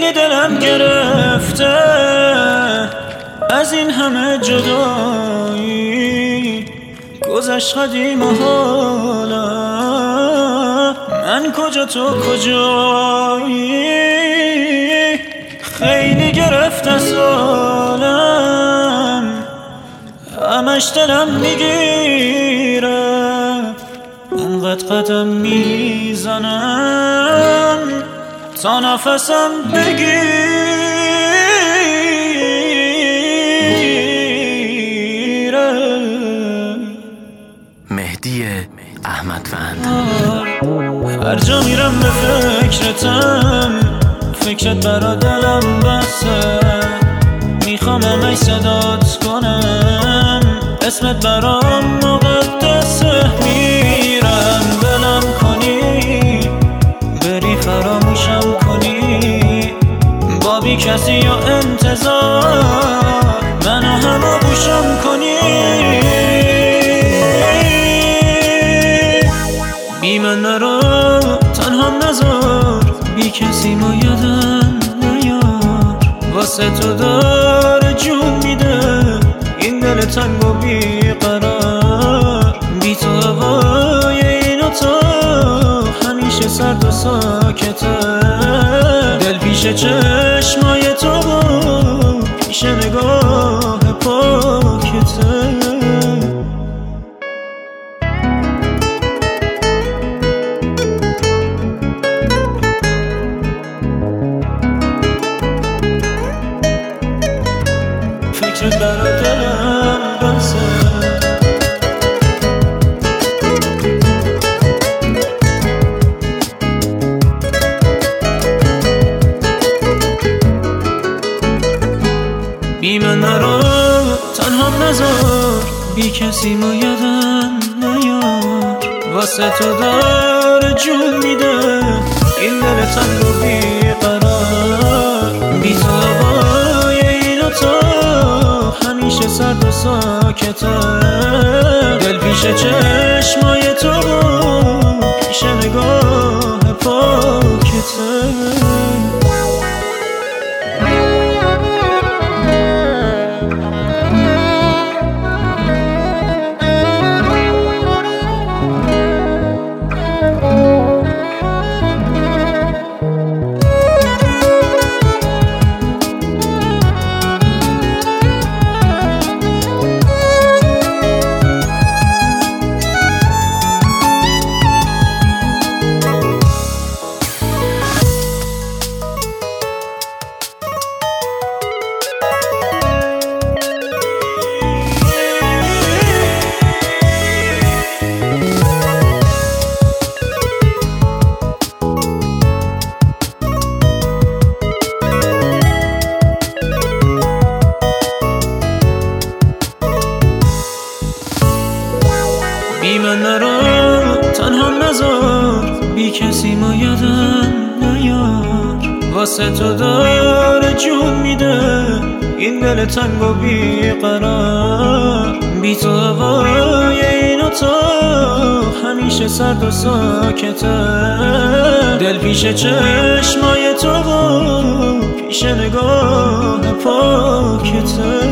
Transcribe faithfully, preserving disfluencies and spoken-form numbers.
خیلی دلم گرفته از این همه جدایی، گذشت قدیم و حالا من کجا تو کجایی. خیلی گرفته سالم، همش دلم میگیره، انقدر قدم میزنم تا نفسم بگیره. مهدی احمدوند. هر جا میرم به فکرتم، فکرت برا دلم بسه، میخوام همش صدات کنم، اسمت برام مقدسه. میرم بلم کنی، بری فراموشم کنی، با بی کسی یا انتظار منو همه بوشم کنی. بی من نرو تنها نذار، بی کسی ما یادم نیار، واسه تو داره جون میده این دل تنگ و بی قرار. بی تو هوای این اتاق همیشه سرد و ساکته، دل پیش چشمای تو و پیش نگاه پاکته. فکرت برا دلم بسه، بی من نرو تنها نذار، بی کسی ما یادم نیار، واسه تو داره جون میده این دل تنگ و بی قرار. بی تو هوای این اتاق همیشه سرد و ساکته، دل پیش چشمای تو و پیش نگاه پاکته. بی من نرو تنها نذار، بی کسی ما یادم نیار، واسه تو داره جون میده این دل تنگ و بی قرار. بی تو هوای این اتاق همیشه سرد و ساکته، دل پیش چشمای تو و پیش نگاه پاکته.